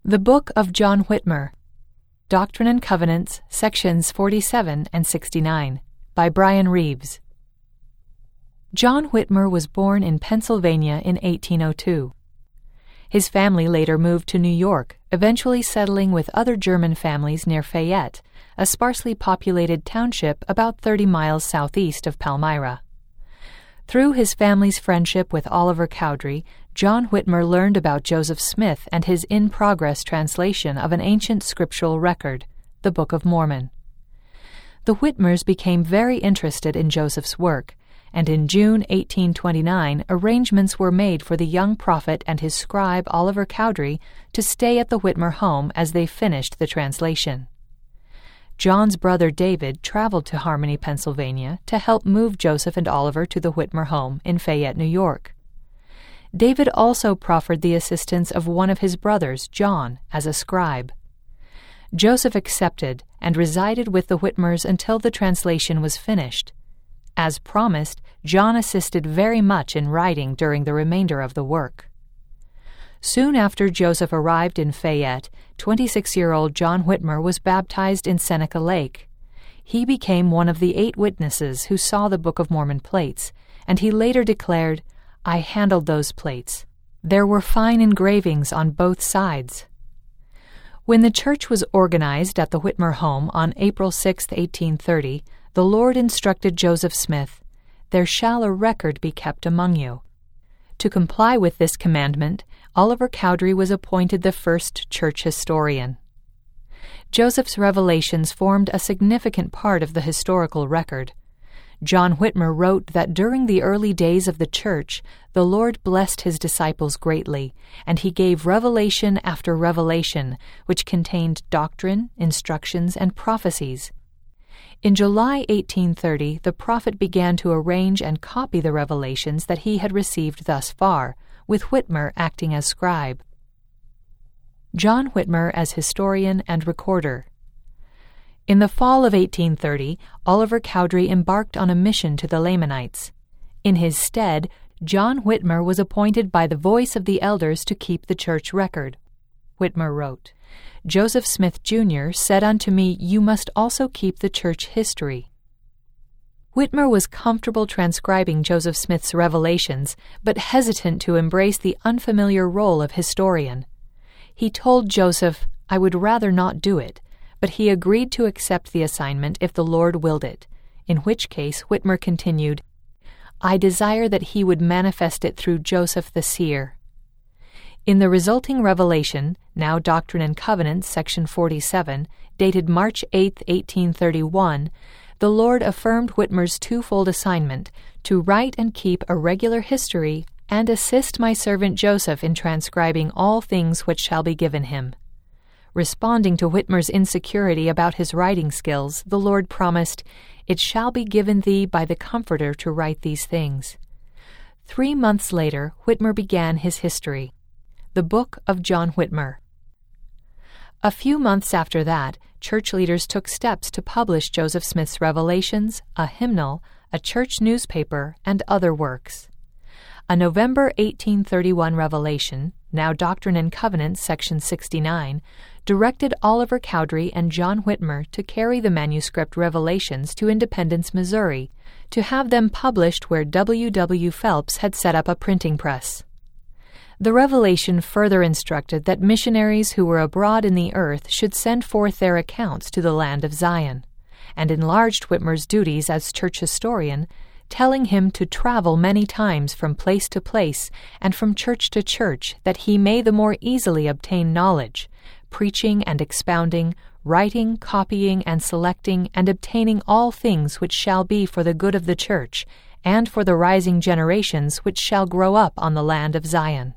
The Book of John Whitmer, Doctrine and Covenants, sections 47 and 69, by Brian Reeves. John Whitmer was born in Pennsylvania in 1802. His family later moved to New York, eventually settling with other German families near Fayette, a sparsely populated township about 30 miles southeast of Palmyra. Through his family's friendship with Oliver Cowdery, John Whitmer learned about Joseph Smith and his in-progress translation of an ancient scriptural record, the Book of Mormon. The Whitmers became very interested in Joseph's work, and in June 1829 arrangements were made for the young prophet and his scribe Oliver Cowdery to stay at the Whitmer home as they finished the translation. John's brother David traveled to Harmony, Pennsylvania, to help move Joseph and Oliver to the Whitmer home in Fayette, New York. David also proffered the assistance of one of his brothers, John, as a scribe. Joseph accepted and resided with the Whitmers until the translation was finished. As promised, John assisted very much in writing during the remainder of the work. Soon after Joseph arrived in Fayette, 26-year-old John Whitmer was baptized in Seneca Lake. He became one of the 8 witnesses who saw the Book of Mormon plates, and he later declared, "I handled those plates. There were fine engravings on both sides." When the church was organized at the Whitmer home on April 6, 1830, the Lord instructed Joseph Smith, "There shall a record be kept among you." To comply with this commandment, Oliver Cowdery was appointed the first church historian. Joseph's revelations formed a significant part of the historical record. John Whitmer wrote that during the early days of the church, the Lord blessed his disciples greatly, and he gave revelation after revelation, which contained doctrine, instructions, and prophecies. In July 1830, the prophet began to arrange and copy the revelations that he had received thus far, with Whitmer acting as scribe. John Whitmer as historian and recorder. In the fall of 1830, Oliver Cowdery embarked on a mission to the Lamanites. In his stead, John Whitmer was appointed by the voice of the elders to keep the church record. Whitmer wrote, "Joseph Smith, Jr. said unto me, You must also keep the church history." Whitmer was comfortable transcribing Joseph Smith's revelations, but hesitant to embrace the unfamiliar role of historian. He told Joseph, "I would rather not do it," but he agreed to accept the assignment if the Lord willed it, in which case Whitmer continued, "I desire that he would manifest it through Joseph the seer." In the resulting revelation, now Doctrine and Covenants, section 47, dated March 8, 1831, the Lord affirmed Whitmer's twofold assignment to write and keep a regular history and assist my servant Joseph in transcribing all things which shall be given him. Responding to Whitmer's insecurity about his writing skills, the Lord promised, "It shall be given thee by the Comforter to write these things." 3 months later, Whitmer began his history, the Book of John Whitmer. A few months after that, church leaders took steps to publish Joseph Smith's revelations, a hymnal, a church newspaper, and other works. A November 1831 revelation, now Doctrine and Covenants, section 69, directed Oliver Cowdery and John Whitmer to carry the manuscript revelations to Independence, Missouri, to have them published where W. W. Phelps had set up a printing press. The revelation further instructed that missionaries who were abroad in the earth should send forth their accounts to the land of Zion, and enlarged Whitmer's duties as church historian, telling him to travel many times from place to place and from church to church that he may the more easily obtain knowledge, preaching and expounding, writing, copying, and selecting, and obtaining all things which shall be for the good of the church, and for the rising generations which shall grow up on the land of Zion.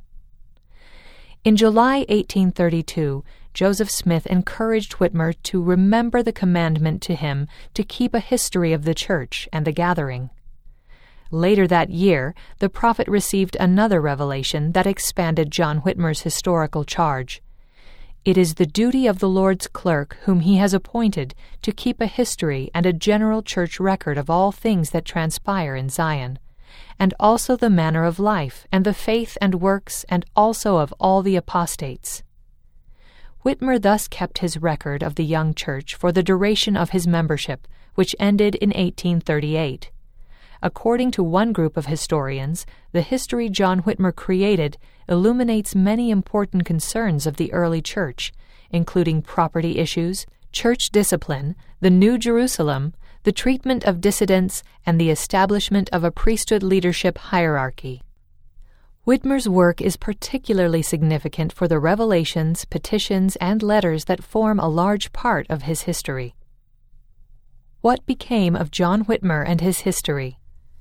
In July 1832, Joseph Smith encouraged Whitmer to remember the commandment to him to keep a history of the church and the gathering. Later that year, the prophet received another revelation that expanded John Whitmer's historical charge. It is the duty of the Lord's clerk whom he has appointed to keep a history and a general church record of all things that transpire in Zion, and also the manner of life, and the faith and works, and also of all the apostates. Whitmer thus kept his record of the young church for the duration of his membership, which ended in 1838. According to one group of historians, the history John Whitmer created illuminates many important concerns of the early church, including property issues, church discipline, the New Jerusalem, the treatment of dissidents, and the establishment of a priesthood leadership hierarchy. Whitmer's work is particularly significant for the revelations, petitions, and letters that form a large part of his history. What became of John Whitmer and his history?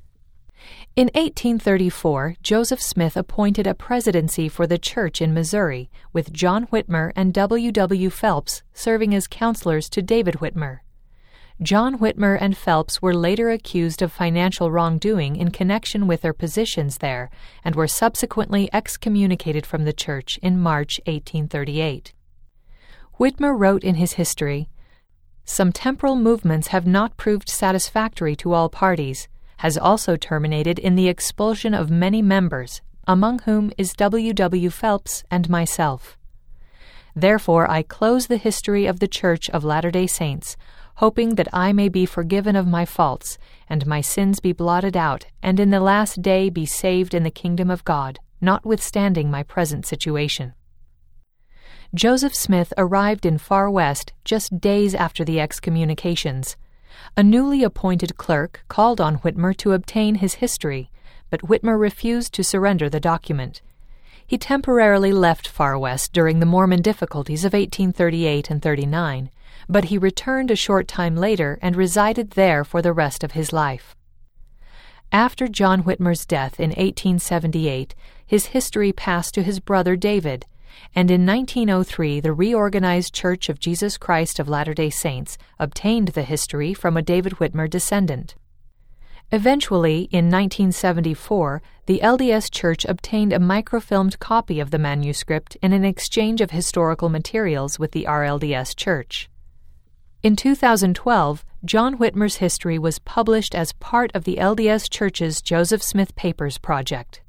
In 1834, Joseph Smith appointed a presidency for the church in Missouri, with John Whitmer and W. W. Phelps serving as counselors to David Whitmer. John Whitmer and Phelps were later accused of financial wrongdoing in connection with their positions there and were subsequently excommunicated from the church in March 1838. Whitmer wrote in his history, "Some temporal movements have not proved satisfactory to all parties, has also terminated in the expulsion of many members, among whom is W. W. Phelps and myself. Therefore I close the history of the Church of Latter-day Saints, hoping that I may be forgiven of my faults, and my sins be blotted out, and in the last day be saved in the kingdom of God, notwithstanding my present situation." Joseph Smith arrived in Far West just days after the excommunications. A newly appointed clerk called on Whitmer to obtain his history, but Whitmer refused to surrender the document. He temporarily left Far West during the Mormon difficulties of 1838 and 39, but he returned a short time later and resided there for the rest of his life. After John Whitmer's death in 1878, his history passed to his brother David, and in 1903 the reorganized Church of Jesus Christ of Latter-day Saints obtained the history from a David Whitmer descendant. Eventually, in 1974, the LDS Church obtained a microfilmed copy of the manuscript in an exchange of historical materials with the RLDS Church. In 2012, John Whitmer's history was published as part of the LDS Church's Joseph Smith Papers project.